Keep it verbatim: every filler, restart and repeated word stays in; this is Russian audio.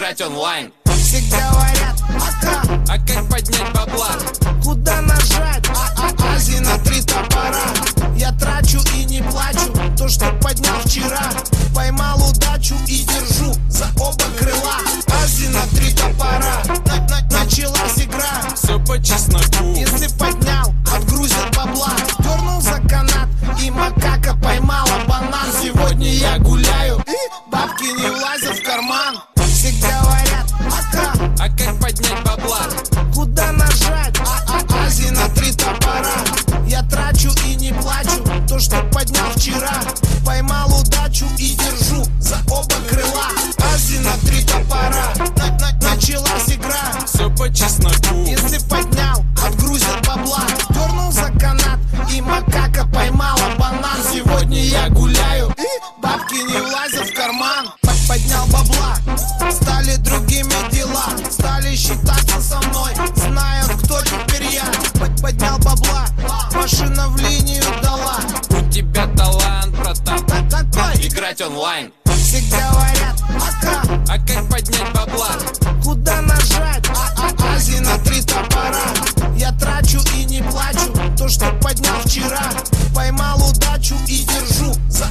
играть онлайн. Все говорят, ака, а как поднять бабла? Куда нажать? А-а-а, Ази на три топора. Я трачу и не плачу то, что поднял вчера. Поймал удачу и держу за оба крыла. Ази на три топора. На-на- началась игра. Все по чесноку. Если поднял, отгрузят бабла. Дернул за канат, и макака поймала банан. Сегодня я гуляю, бабки не влазят в карман. Все говорят, ака, а как поднять бабла? куда нажать? А-а-а, Ази на три топора. Я трачу и не плачу то, что поднял вчера. Поймал удачу и держу за оба крыла. Ази на три топора. На-на- началась игра. Все по чесноку. Если поднял, отгрузят бабла. Дернул за канат, и макака поймала банан. Сегодня я гуляю, бабки не влазят в карман. Поднял бабла, стали другими дела. Стали считаться со мной, знают, кто теперь я. Поднял бабла, машина в линию дала. У тебя талант, братан, Какой? играть онлайн. Все говорят, ака, а как поднять бабла? куда нажать? А-а-а, Ази на три топора. Я трачу и не плачу то, что поднял вчера. Поймал удачу и держу за